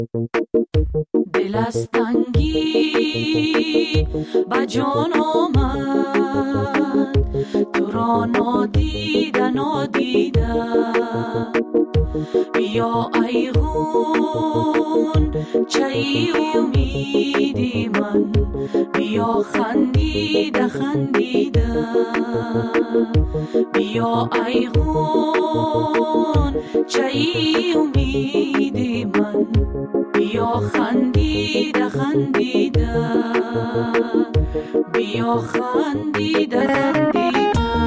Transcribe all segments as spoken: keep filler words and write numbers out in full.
دل از تنگی با جان آمد، تو را نادیده نادیده. بیا ای خون چای امیدی من، بیا خندیده خندیده. بیا ای خون چای امیدی من، بیا خندیده خندیده. بیا خندیده خندیده.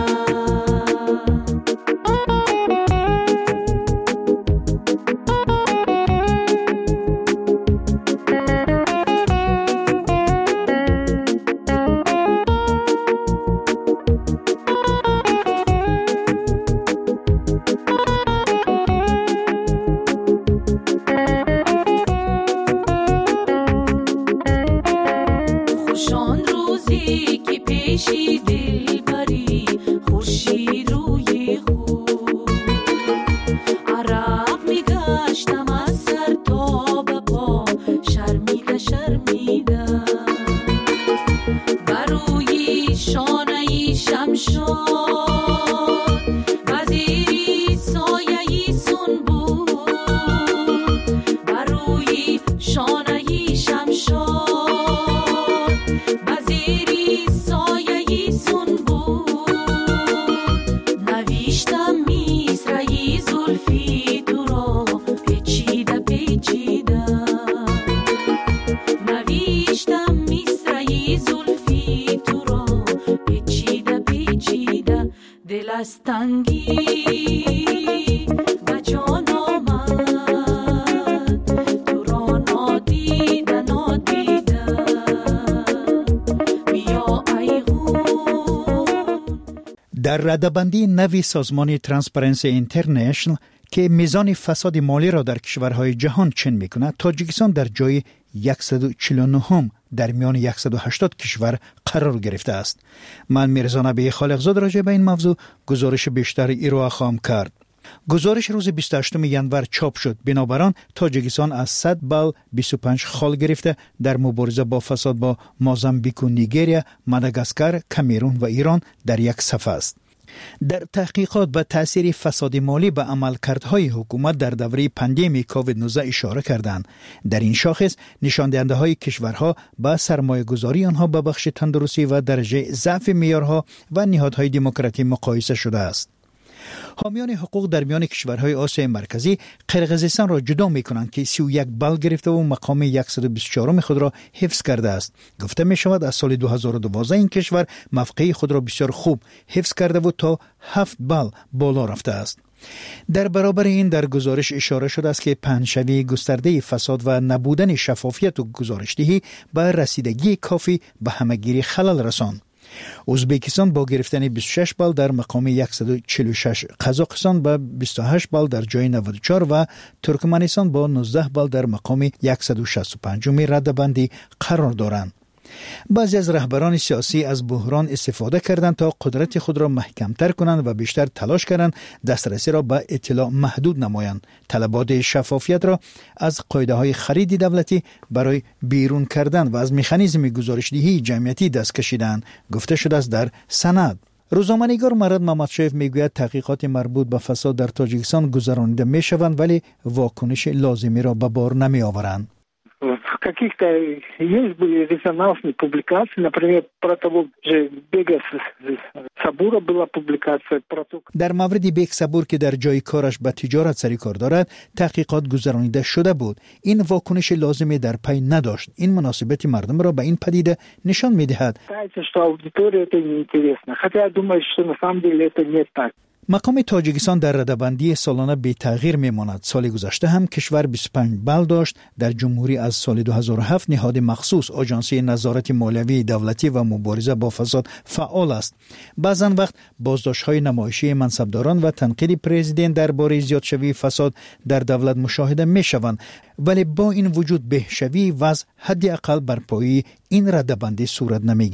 در رده‌بندی نوی سازمان ترانسپرنسی اینترنشنال که میزان فساد مالی را در کشورهای جهان چین میکند، تاجیکستان در جای صد و چهل و نه در میان صد و هشتاد کشور قرار گرفته است. من میرزا نبی خالقزاد راجع به این موضوع گزارش بیشتر ایرو خواهم کرد. گزارش روز بیست و هشتم ژانویه چاپ شد. بنابر آن تاجیکستان از صد بال بیست و پنج خال گرفته در مبارزه با فساد با موزامبیک و نیگریا، ماداگاسکار، کامرون و ایران در یک صف است. در تحقیقات به تأثیر فساد مالی به عملکردهای حکومت در دوره پاندمی کووید نوزده اشاره کردند. در این شاخص نشان دهنده های کشورها با سرمایه گذاری آنها به بخش تندرستی و درجه ضعف معیارها و نهادهای دموکراتی مقایسه شده است. حامیان حقوق در میان کشورهای آسیای مرکزی قرقیزستان را جدا می‌کنند که سی و یک بال گرفته و مقام صد و بیست و چهار خود را حفظ کرده است. گفته می شود از سال دو هزار و دوازده این کشور موقعی خود را بسیار خوب حفظ کرده و تا هفت بال بالا رفته است. در برابر این در گزارش اشاره شده است که پهنشوی گسترده فساد و نبودن شفافیت و گزارشدهی به رسیدگی کافی به همگیری خلل رساند. ازبکستان با گرفتن بیست و شش بال در مقام صد و چهل و شش، قزاقستان با بیست و هشت بال در جای نود و چهار و ترکمنستان با نوزده بال در مقام صد و شصت و پنج رده‌بندی قرار دارند. بعضی از رهبران سیاسی از بحران استفاده کردند تا قدرت خود را محکمتر کنند و بیشتر تلاش کردند دسترسی را به اطلاع محدود نمایند. طلبات شفافیت را از قاعده های خرید دولتی برای بیرون کردن و از مکانیزم گزارشدهی جمعیتی دست کشیدند، گفته شده است در سند. روزنامه‌نگار مراد محمدشایف میگوید تحقیقات مربوط به فساد در تاجیکستان گذرانیده میشوند ولی واکنش لازمی را به بار نمی آورند. В каких-то есть были резонансные публикации, например, про того же Бега Сабура была публикация про то. در مورد بیگ صبور که در جای کارش به تجارت سری کار دارد تحقیقات گذرانیده شده بود. این واکنش لازمی در پی نداشت. این مناسبت مردم را به این پدیده نشان می‌دهد. Что аудитория это неинтересно. Хотя я думаю, что на самом деле это не так. مقام تاجیکستان در رده‌بندی سالانه بی تغییر میماند. سال گذشته هم کشور بیست و پنج بال داشت. در جمهوری از سال دو هزار و هفت نهاد مخصوص آژانسی نظارت مالیوی دولتی و مبارزه با فساد فعال است. بعضن وقت بازداشت‌های نمایشی منصبداران و تنقید پرزیدنت درباره زیادشوی فساد در دولت مشاهده میشوند، ولی با این وجود بهشوی وضع حداقل بر پایه این رده‌بندی صورت نمیگیرد.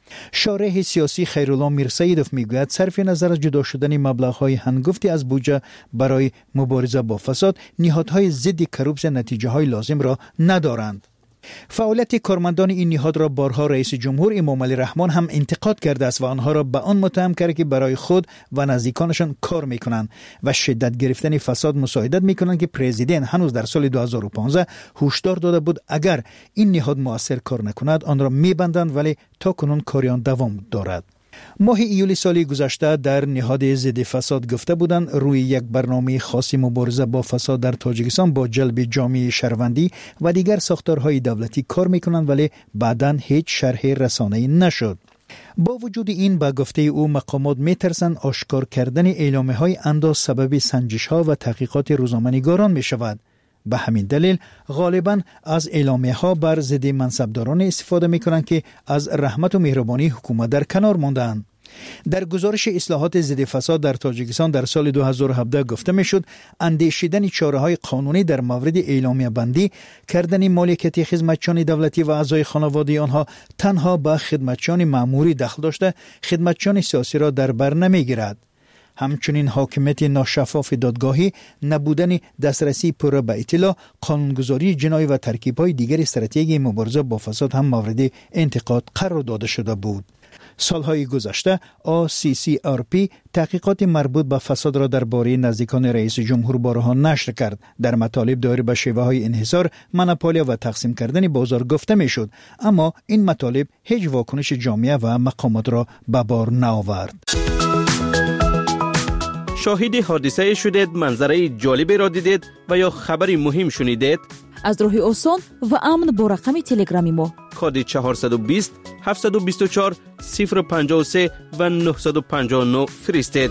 شارح سیاسی خیرالله میرسیدوف میگوید صرف نظر از جدا شدن مبلغ‌های هنگفتی از بودجه برای مبارزه با فساد، نهادهای ضد کروپسیون نتیجه‌های لازم را ندارند. فعالیت کارمندان این نهاد را بارها رئیس جمهور امام علی رحمان هم انتقاد کرده است و آنها را به آن متهم کرده که برای خود و نزدیکانشان کار میکنند و شدت گرفتن فساد مساعدت میکنند که پرزیدنت هنوز در سال دو هزار و پانزده هشدار داده بود اگر این نهاد مؤثر کار نکند آن را میبندند، ولی تا کنون کار آن دوام دارد. ماه ایولی سالی گذشته در نهاد ضد فساد گفته بودند روی یک برنامه خاصی مبارزه با فساد در تاجیکستان با جلب جامعه شهروندی و دیگر ساختارهای دولتی کار میکنند، ولی بعداً هیچ شرح رسانه‌ای نشد. با وجود این به گفته او مقامات میترسند آشکار کردن اعلامیه‌های انداز سبب سنجش‌ها و تحقیقات روزنامه‌نگاران میشود. به همین دلیل غالباً از اعلامیه‌ها بر ضد منصبداران استفاده می‌کنند که از رحمت و مهربانی حکومت در کنار مانده‌اند. در گزارش اصلاحات ضد فساد در تاجیکستان در سال دو هزار و هفده گفته میشد اندیشیدن چاره‌های قانونی در مورد اعلامیه بندی کردن مالکیت خدمتچیان دولتی و اعضای خانواده آنها تنها به خدمتچیان مأموری دخل داشته خدمتچیان سیاسی را در بر نمیگیرد. همچنین حاکمیت ناشفاف دادگاهی، نبودن دسترسی پر به اطلاع، قانونگذاری جنایی و ترکیب‌های دیگر استراتژی مبارزه با فساد هم مورد انتقاد قرار داده شده بود. سالهای گذشته آ سی سی آر پی تحقیقات مربوط به فساد را درباره نزدیکان رئیس جمهور بارها نشر کرد. در مطالب دایر به شیوه‌های انحصار، مونوپولیا و تقسیم کردن بازار گفته میشد، اما این مطالب هیچ واکنش جامعه و مقامات را به بار نآورد. شاهد حادثه شدید، منظره جالبی را دیدید و یا خبری مهم شنیدید؟ از راه آسان و امن با رقم تلگرامی ما کد چهارصد و بیست هفتصد و بیست و چهار صفر پنجاه و سه و نهصد و پنجاه و نه فرستید.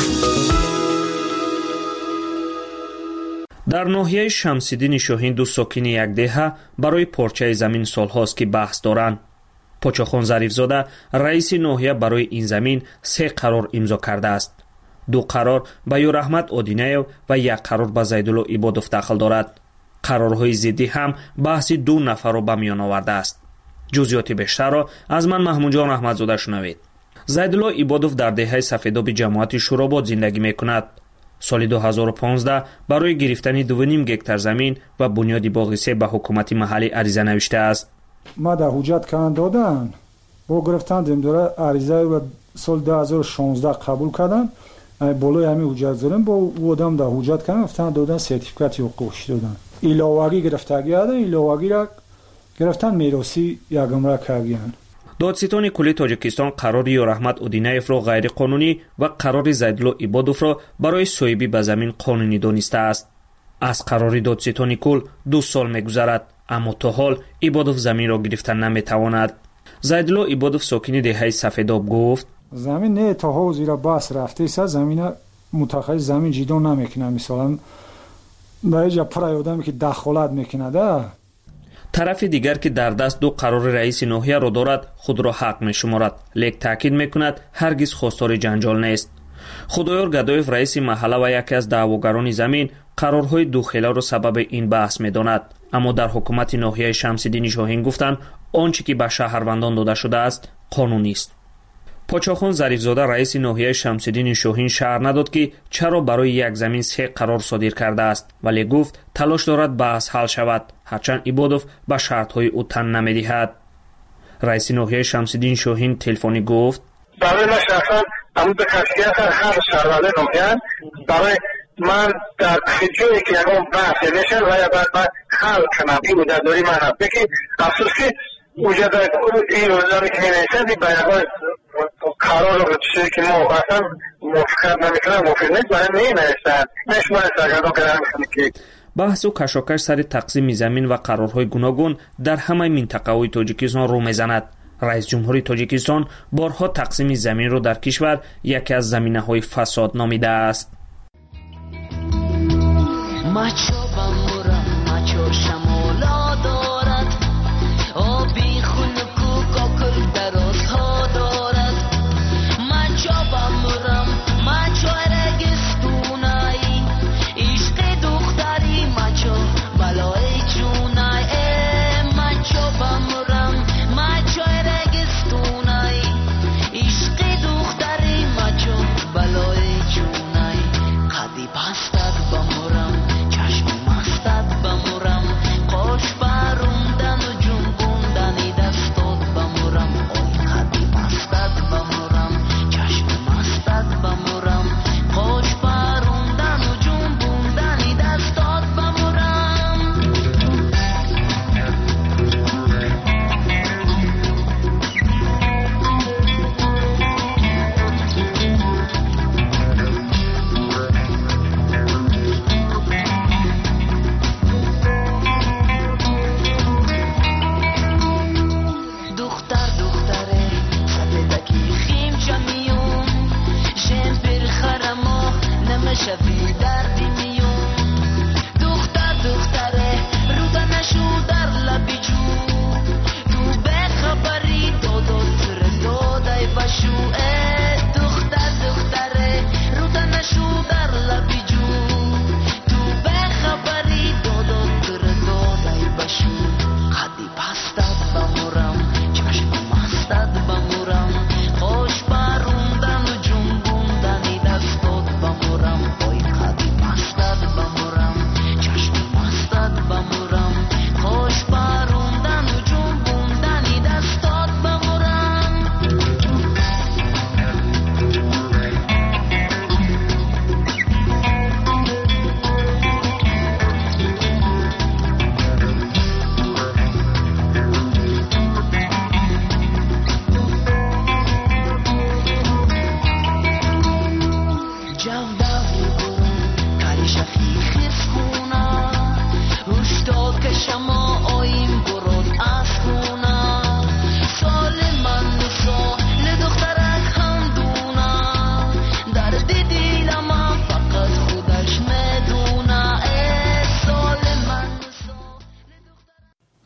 در ناحیه شمس‌الدین شاهین دو ساکن یک دهه برای پارچه زمین سالهاست که بحث دارند. پاچاخان ظریفزاده رئیس ناحیه برای این زمین سه قرار امضا کرده است. دو قرار به یورحمت آدینیو و یک قرار به زیدالله عبادوف داخل دارد. قرارهای ضدی هم بحث دو نفر را به میان آورده است. جزئیات بیشتر را از من محمود جان احمدزاده شنوید. زیدالله عبادوف در دهه سفیداب جماعت شوراباد زندگی میکند. سال دو هزار و پانزده برای گرفتن دو و نیم گکتار زمین و بنیاد باغ سه به حکومت محلی عریضه نوشته است. ما در حجت کردن دادن با گرفتن دیم داره عریضه و سال دو هزار و شانزده قبول کردن. بالای همین حجت دارن با او آدم در حجت کردن افتن دادن سرتیفیکات حقوقی دادن. ایلاوگی گرفتگی کردن، ایلاوگی را گرفتن میراثی یکم را کردن. دادستان کلی تاجیکستان قرار یورحمت اودینیف را غیر قانونی و قرار زیدالله عبادوف را برای صاحبی به زمین قانونی دانسته است. از قرار دادستان کل دو سال میگذرد، اما تا حال عبادوف زمین را گرفتن نمیتواند. زیدالله عبادوف ساکن دهه سفیداب گفت: زمین نه تا ها زیر بحث رفته است، زمین متخصص زمین جدا نمیکنه. مثلا به جا پرای آدمی که دخالت میکنه ده. طرف دیگر که در دست دو قرار رئیس ناحیه را دارد خود را حق میشمارد، لیک تاکید میکند هرگز خواستار جنجال نیست. خدایار گدایف رئیس محله و یکی از دعواگران زمین قرارهای دو خیله را سبب این بحث میداند، اما در حکومت ناحیه شمس‌الدین شاهین گفتند آنچه که به شهروندان داده شده است قانونی است. پاچاخان ظریفزاده رئیس ناحیه شمس‌الدین شاهین شرح نداد که چرا برای یک زمین سه قرار صادر کرده است، ولی گفت تلاش دارد بحث حل شود، هرچند عبادوف به شرط‌های او تن نمی‌دهد. رئیس ناحیه شمس‌الدین شاهین تلفنی گفت: برای من شخصا همون به خاصیت هر شهرونده ناحیه برای من در جایی که یکم بحث نشه و یا بعد حل کنم این وجداری من هست بکی افسوس که وجداری این وجداری که نمیشدی به یکم قرار رو چیزی که ما اصلا موفقیت نمیکنم موفق نیست برای نمیشتن نشمار سرگردان کنم که بحث و کشاکش سر تقسیم زمین و قرارهای گوناگون در همه منطقه‌های تاجیکستان رو میزند. رئیس جمهوری تاجیکستان بارها تقسیم زمین رو در کشور یکی از زمینه‌های فساد نامیده است. مچو بمورم مچو شمالا دارد آبی خونکو کاکل درازها دارد مچو بمورم مچو رگستونایی عشق دختری مچو بلای جونای مچو بمورم مچو رگستونایی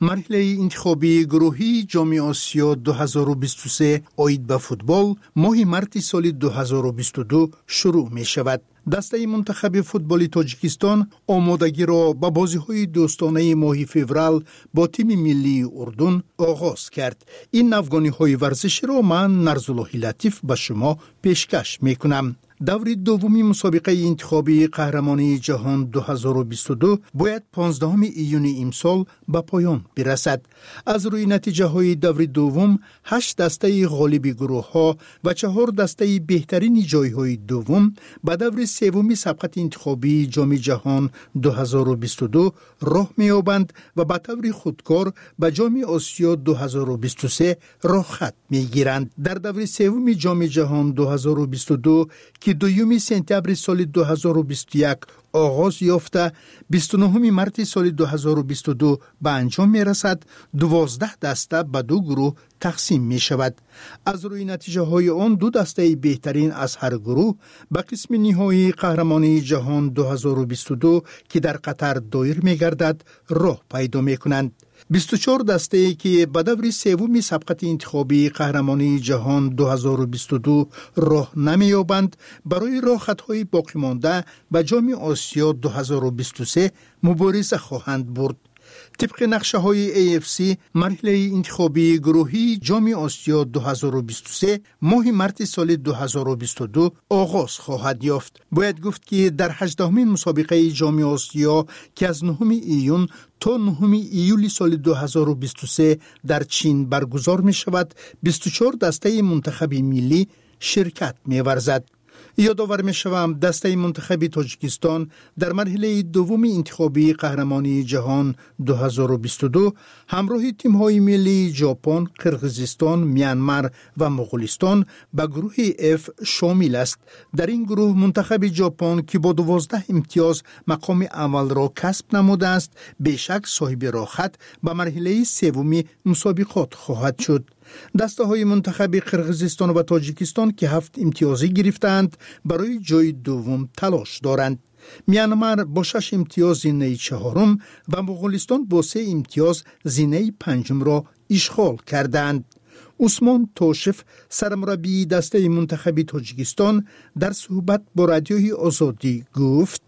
مرحله انتخابی گروهی جام آسیا دو هزار و بیست و سه آید به فوتبال ماه مارس سال دو هزار و بیست و دو شروع می شود. دسته منتخب فوتبال تاجیکستان آمادگی را به بازی‌های دوستانه ماه فوریه با تیم ملی اردن آغاز کرد. این افغانی‌های ورزشی را من نرزالله لطیف به شما پیشکش می‌کنم. دور دومی مسابقه انتخابی قهرمانی جهان دو هزار و بیست و دو باید پانزدهم ایون امسال به پایان برسد. از روی نتیجه های دور دوم هشت دسته غالب گروه ها و چهار دسته بهترین جای های دوم به دور سومی سبقت انتخابی جام جهان دو هزار و بیست و دو راه می‌یابند و به طور خودکار به جام آسیا دو هزار و بیست و سه راه خط می‌گیرند. در دور سوم جام جهان دو هزار و بیست و دو که دوم سپتامبر سال دو هزار و بیست و یک آغاز یافته بیست و نهم مارس سال دو هزار و بیست و دو به انجام می رسد، دوازده دسته به دو گروه تقسیم می شود. از روی نتیجه های آن دو دسته بهترین از هر گروه به قسم نهایی قهرمانی جهان دو هزار و بیست و دو که در قطر دایر می گردد راه پیدا می کنند. بیست و چهار دسته ای که به دور سوم سبقت انتخابی قهرمانی جهان دو هزار و بیست و دو راه نمی‌یابند برای راه خطهای باقی مانده به جام آسیا دو هزار و بیست و سه مبارزه خواهند برد. طبق نقشه های ای اف سی مرحله انتخابی گروهی جام آسیا دو هزار و بیست و سه ماه مارس سال دو هزار و بیست و دو آغاز خواهد یافت. باید گفت که در هجدهمین مسابقه جام آسیا که از نهم ایون تا نهم ایولی سال دو هزار و بیست و سه در چین برگزار می شود، بیست و چهار دسته منتخب ملی شرکت می ورزد. یادآور می شوم دسته منتخب تاجیکستان در مرحله دوم انتخابی قهرمانی جهان دو هزار و بیست و دو همراه تیم های ملی ژاپن، قرقیزستان، میانمار و مغولستان به گروه اف شامل است. در این گروه منتخب ژاپن که با دوازده امتیاز مقام اول را کسب نموده است، به شک صاحب راه خط به مرحله سوم مسابقات خواهد شد. دسته های منتخب قرقیزستان و تاجیکستان که هفت امتیازی گرفتند برای جای دوم تلاش دارند. میانمار با شش امتیاز زینه چهارم و مغولستان با سه امتیاز زینه پنجم را اشغال کردند. عثمان توشف سرمربی دسته منتخب تاجیکستان در صحبت با رادیوی آزادی گفت: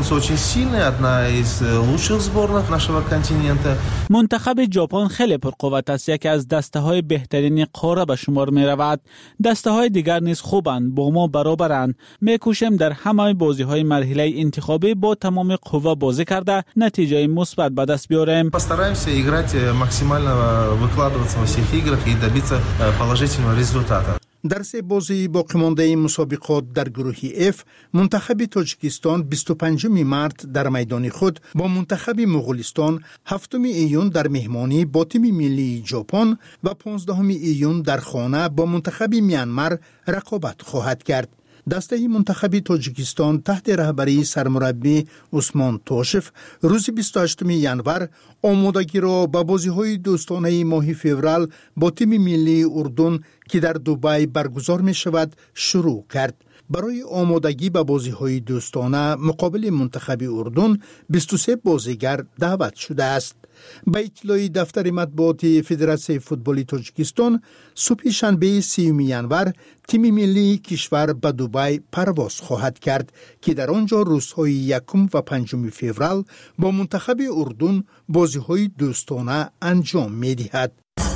منتخب ژاپن خیلی پرقوت است، یکی از دسته های بهترین قاره به شمار می رود. دسته های دیگر نیز خوبند، با ما برابرند. می کوشیم در همه بازی های مرحله انتخابی با تمام قوه بازی کرده نتیجه مثبت به دست بیاریم. Постараемся играть максимально выкладываться во всех играх и добиться положительного результата. در سه بازی باقی مانده مسابقات در گروه اف منتخب تاجیکستان بیست و پنجم مارس در میدان خود با منتخب مغولستان، هفتم ایون در مهمانی با تیم ملی ژاپن و پانزدهم ایون در خانه با منتخب میانمار رقابت خواهد کرد. دسته منتخب تاجیکستان تحت رهبری سرمربی عثمان توشف روز بیست و هشتم ژانویه آمادگی را به بازی‌های دوستانه ماه فوریه با تیم ملی اردن که در دبی برگزار می شود شروع کرد. برای آمادگی به بازی‌های دوستانه مقابل منتخب اردن بیست و سه بازیگر دعوت شده است. به اطلاع دفتر مطبوعات فدراسیون فوتبال تاجیکستان صبح شنبه سیوم ژانویه تیم ملی کشور به دبی پرواز خواهد کرد که در آنجا روزهای یکم و پنجم فوریه با منتخب اردن بازی‌های دوستانه انجام می‌دهد.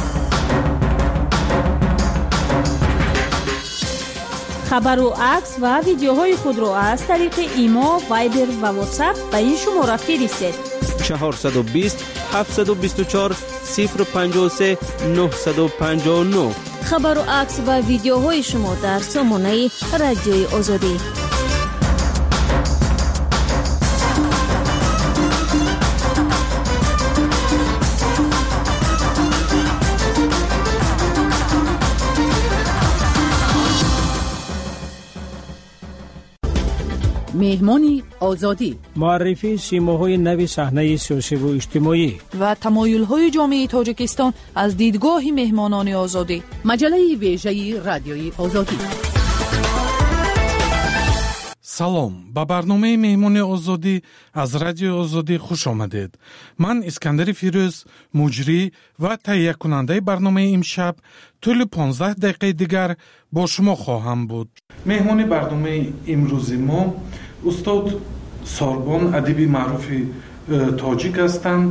خبر و عکس و ویدیوهای خود را از طریق ایما، وایبر و واتساپ به این شماره فرستید: چهارصد و بیست هفتصد و بیست و چهار صفر پنجاه و سه نهصد و پنجاه و نه. خبر و عکس و ویدیوهای شما در سامانه رادیوی آزادی. مهمانی آزادی، معرفی سیماهای نوی صحنه سیاسی و اجتماعی و تمایل‌های جامعه تاجیکستان از دیدگاه مهمانان آزادی. مجله ویژه رادیوی آزادی. салом, ба барномаи меҳмони озодӣ аз радиои озодӣ хуш омадед. ман Искандари Фирӯз, муҷрӣ ва таҳиякунандаи барномаи имшаб тӯли понздаҳ дақиқаи дигар бо шумо хоҳам буд. меҳмони барномаи имрӯзи мо устод Сорбон, адиби маъруфи тоҷик ҳастанд.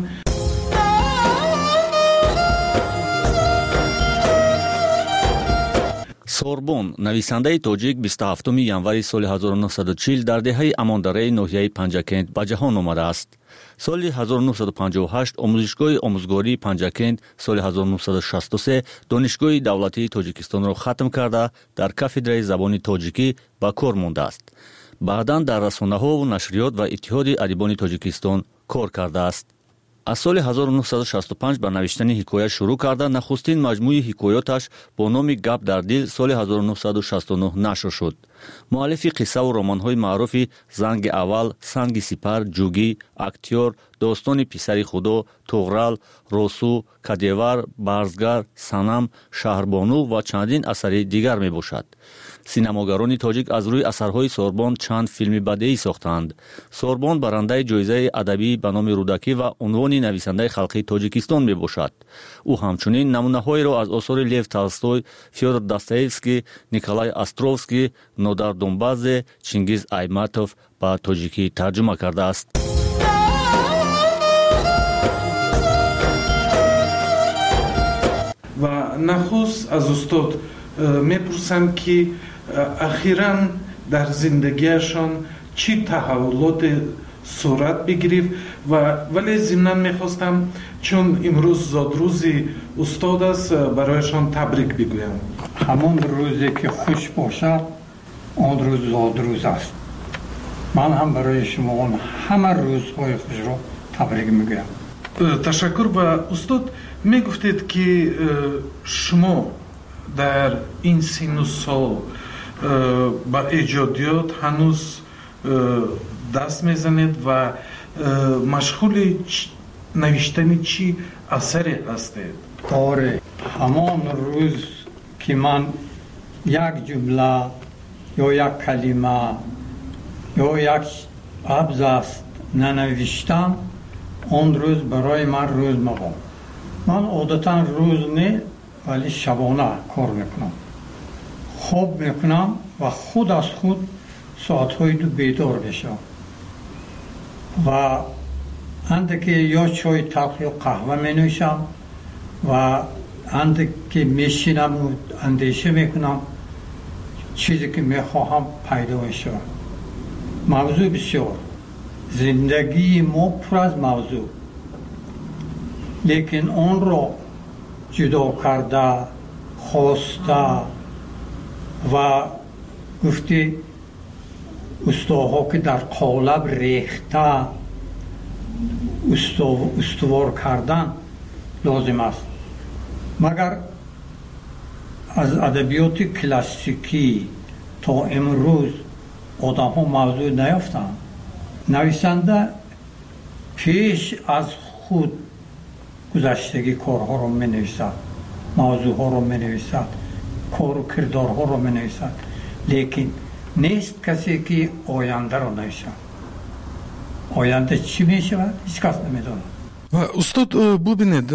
Сорбон, нависандаи тоҷик, бисту ҳафтуми январи соли ҳазору нуҳсаду чил дар деҳаи Амондараи ноҳияи Панҷакент ба ҷаҳон омадааст. соли ҳазору нуҳсаду панҷоҳу ҳашт омӯзишгоҳи омӯзгории Панҷакент, соли ҳазору нуҳсаду шасту се донишгоҳи давлатии Тоҷикистонро хатм карда, дар кафедраи забони тоҷикӣ ба кор мондааст. баъдан дар расонаҳо, нашриёт ва иттиҳоди адибони Тоҷикистон кор кардааст. аз соли ҳазору нуҳсаду шасту панҷ ба навиштани ҳикоя шурӯъ карда, нахустин маҷмӯи ҳикоёташ бо номи «Гап дар дил» соли ҳазору нуҳсаду шасту нӯҳ нашр шуд. муаллифи қиссаву романҳои маъруфи «Занги аввал», «Санги сипар», «Ҷугӣ», «Актёр», «Достони писари худо», «Туғрал», «Росу», «Кадевар», «Барзгар», «Санам», «Шаҳрбону» ва чандин асари дигар мебошад. синамогарони тоҷик аз рӯи асарҳои Сорбон чанд филми бадеӣ сохтаанд. Сорбон барандаи ҷоизаи адабӣ ба номи Рӯдакӣ ва унвони нависандаи халқии Тоҷикистон мебошад. ӯ ҳамчунин намунаҳоеро аз осори Лев Толстой, Фёдор Достоевский, Николай Островский, Нодар Донбаззе, Чингиз Айматов ба тоҷикӣ тарҷума кардааст. ва нахуст аз устод мепурсам ки ахиран дар зиндагиашон чӣ таҳаввулоте сурат бигирифт ва вале зимнан мехостам, чун имрӯз зодрӯзи устод аст, барояшон табрик бигӯям. ҳамон рӯзе ки хуш бошад, он рӯз зодрӯз аст. ман ҳам барои шумо ҳама рӯзҳои хушро табрик мегӯям. ташаккур. ва устод мегуфтед ки шумо дар ин сину сол ба эҷодиёт ҳанӯз даст мезанед ва машғули навиштани чӣ асаре ҳастед? оре, ҳамон рӯз ки ман як ҷумла ё як калима ё як абзац нанавиштам, он рӯз барои ман рӯз мабод. ман одатан рӯз не, вали шабона кор мекунам. хоб мекунам ва худ аз худ соатҳои ду бедор мешавам ва анде ки ё чой талх ё қаҳва менӯшам ва анде ки мешинаму андеша мекунам, чизе ки мехоҳам пайдо мешавад. мавзӯъ бисёр, зиндагии мо пур аз мавзӯъ, лекин онро ҷудо карда, хоста ва гуфти устоҳо ки дар қолаб рехта устувор кардан лозим аст. магар аз адабиёти классикӣ то имрӯз одамҳо мавзӯъ наёфтанд. нависанда пеш аз худ гузаштагӣ корҳоро менависад, мавзӯъҳоро менависад, кору кирдорҳоро менависад, лекин нест касе ки ояндаро нависад. оянда чӣ мешавад, ҳеҷ кас намедонад. устод, бубинед,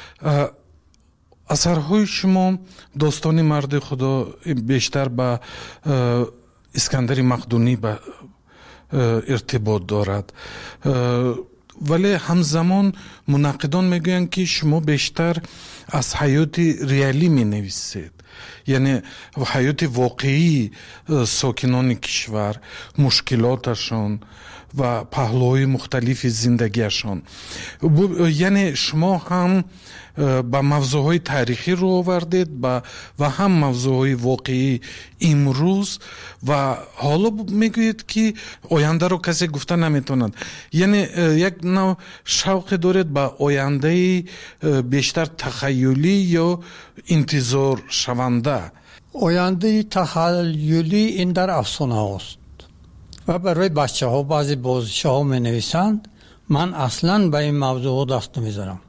асарҳои шумо достони марди худо бештар ба Искандари Мақдунӣ ба иртибот дорад, вале ҳамзамон мунаққидон мегӯянд ки шумо бештар аз ҳаёти реалӣ менависед, яъне ҳаёти воқеии сокинони кишвар, мушкилоташон ва паҳлӯҳои мухталифи зиндагиашон. яъне шумо ҳам ба мавзӯъҳои таърихӣ рӯ овардед ва ҳам мавзӯъҳои воқеии имрӯз, ва ҳоло мегӯед ки ояндаро касе гуфта наметавонад. яъне як нав шавқе доред ба ояндаи бештар тахайюлӣ ё интизоршаванда. ояндаи тахайюлӣ ин дар афсонаҳост ва барои бачаҳо баъзе бозишаҳо менависанд. ман аслан ба ин мавзӯъҳо даст намезанам.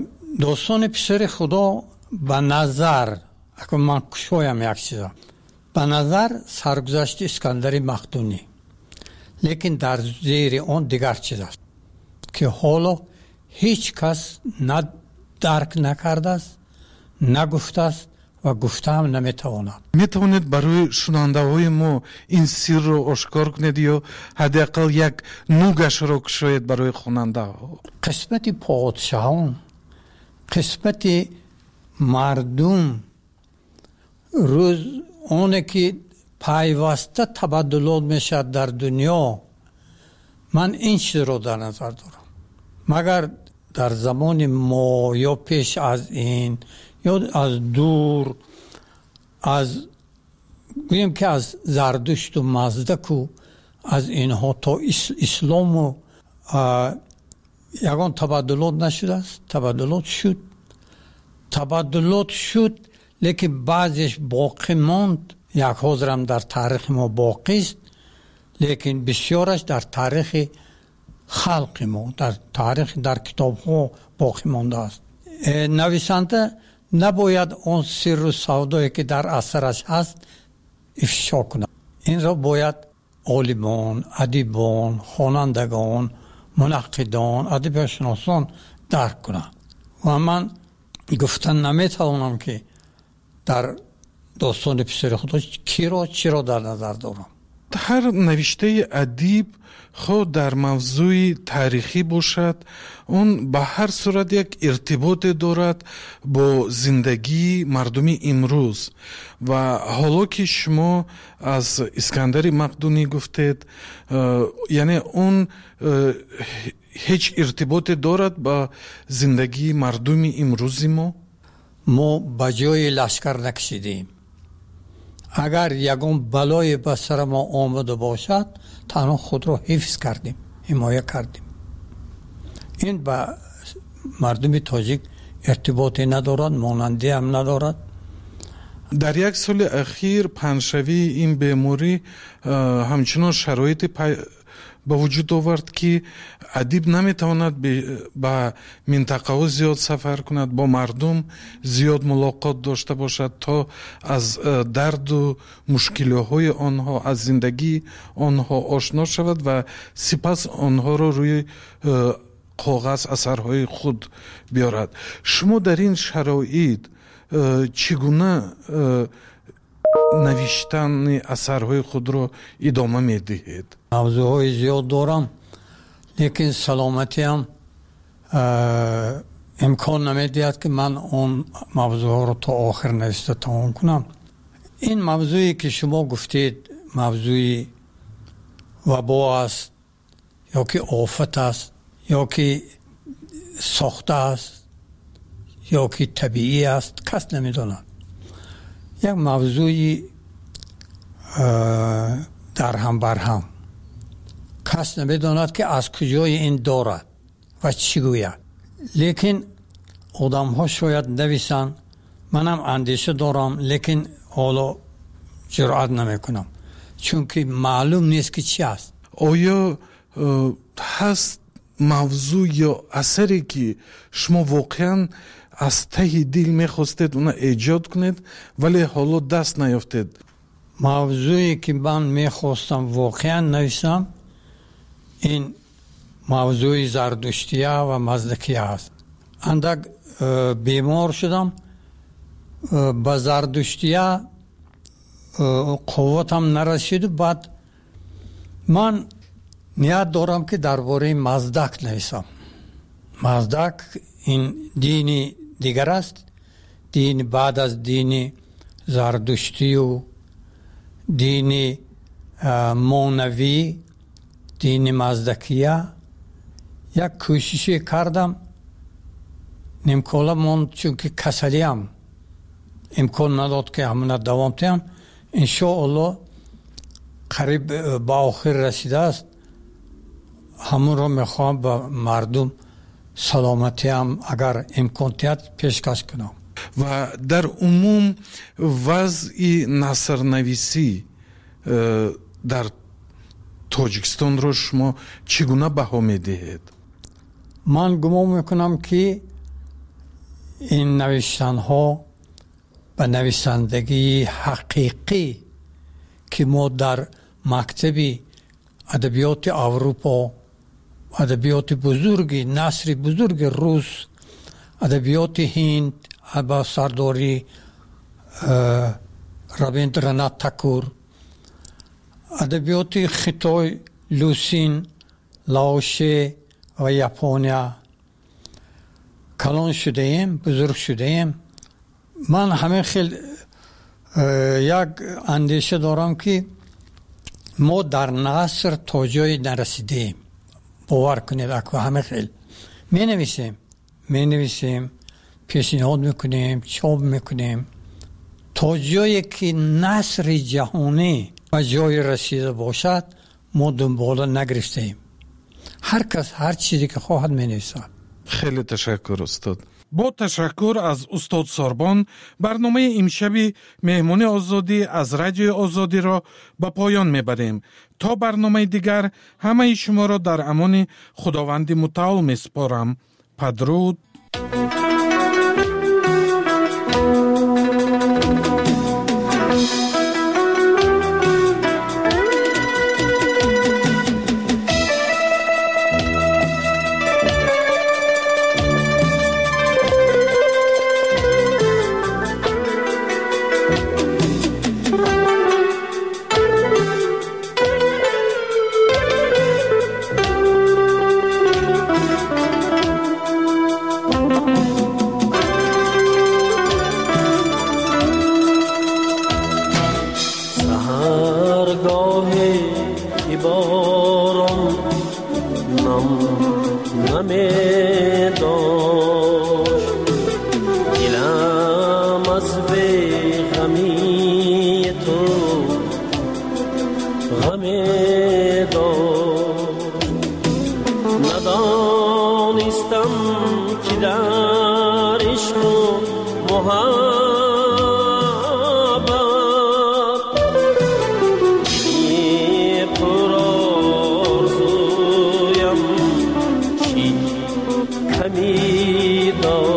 достони писари худо ба назар, акун ман кушоям як чиза, به نظر سرگذشت اسکندر مقدونی، لیکن در زیر آن دیگر چیز است که حالا هیچ کس نه درک نکرده است، نگفته است و گفته هم نمیتواند. میتوانید برای شنونده های ما این سر رو آشکار کنید یا حداقل یک نوگش رو کشید برای خواننده ها؟ قسمت پادشاهان، قسمت مردم، روز اونه که پیوسته تبادلات میشد در دنیا، من این چیز رو در نظر دارم. مگر در زمان ما یا پیش از این یا از دور، از گویم که از زردشت و مزدک و از اینها تا اسلام و یگان تبادلات نشده است. تبادلات شد تبادلات شد لیکن بعضش باقی ماند. یک حضرم در تاریخ ما باقی است، لیکن بسیارش در تاریخ خلق ما، در تاریخ در کتاب ها باقی مانده است. نویسنده نباید آن سر و سودایی که در اثرش هست افشا کند. این را باید عالمان، ادیبان، خوانندگان، منقدان، ادبیات شناسان درک کنند. و من گفتن نمیتوانم که در داستان پسر خدا کی را چی را در نظر دارم. هر نوشته ادیب خود در موضوع تاریخی باشد، اون به هر صورت یک ارتباط دارد با زندگی مردمی امروز. و حالا که شما از اسکندر مقدونی گفتید، یعنی اون هیچ ارتباط دارد با زندگی مردمی امروزی ما؟ ما به جای لشکر نکشیدیم. اگر یگان بلای به سر ما آمده باشد، تنها خود را حفظ کردیم، حمایه کردیم. این به مردم تاجیک ارتباطی ندارد، مانندی هم ندارد. در یک سال اخیر پنجشوی این بیماری همچنان شرایط پی... به وجود آورد که ادیب نمیتواند به منطقه ها زیاد سفر کند، با مردم زیاد ملاقات داشته باشد تا از درد و مشکل های آنها، از زندگی آنها آشنا شود و سپس آنها را روی کاغذ اثرهای خود بیارد. شما در این شرایط چگونه نوشتن اثرهای خود را ادامه میدهید؟ موضوعهای زیاد دارم، لیکن سلامتی هم امکان نمیدهد که من اون موضوع را تا آخر نوشته تمام کنم. این موضوعی که شما گفتید موضوع وبا است یا که آفت است یا که ساخته است یا که طبیعی است، کس نمیداند. یک موضوعی در هم بر هم، کس نمیداند که از کجای این دارد و چی گوید. لیکن آدم ها شاید نویسن، منم اندیشه دارم، لیکن حالا جرأت نمی کنم چون که معلوم نیست که چی است. آیا هست موضوع یا اثری که شما واقعا از ته دل میخواستید اون ایجاد کنید ولی حالا دست نیافتید؟ موضوعی که من میخواستم واقعا نویسم این موضوع زردشتیه و مزدکیه است. اندک بیمار شدم، با زردشتیه قوتم نرسید. بعد من نیت دارم که درباره مزدک نویسم. مزدک این دینی دیگر است، دین بعد از دین زردشتی و دین مونوی، دین مزدکیه. یک کوششی کردم، نمکالا من چون که کسلیم امکان نداد که همون دوام تیم. انشاءالله قریب با آخر رسیده است. همون رو میخوام با مردم سلامتی هم اگر امکانیت پیشکش کنم. و در عموم وضع نثرنویسی در تاجیکستان رو شما چگونه بها میدهید؟ من گمان میکنم که این نوشتن ها به نویسندگی حقیقی که ما در مکتب ادبیات اروپا، ادبیات بزرگ، نثر بزرگ روس، ادبیات هند با سرداری رابیندرانات تاکور، ادبیات خیتای لوسین، لاوشه و یابانیا کلان شده ایم، بزرگ شده ایم. من همه خیلی یک اندیشه دارم که ما در نثر تا جایی نرسیدیم. باور کنید اکو همه خیلی می نویسیم می نویسیم پیشنهاد میکنیم، چاپ میکنیم، تا جایی که نثر جهانی و جای رسیده باشد ما دنبال نگرفتیم. هر کس هر چیزی که خواهد می نویسد. خیلی تشکر استاد. با تشکر از استاد ساربان، برنامه امشبی مهمون آزادی از رادیو آزادی را به پایان میبریم. تا برنامه دیگر همه شما را در امان خداوند متعال میسپارم. بدرود. کمی دار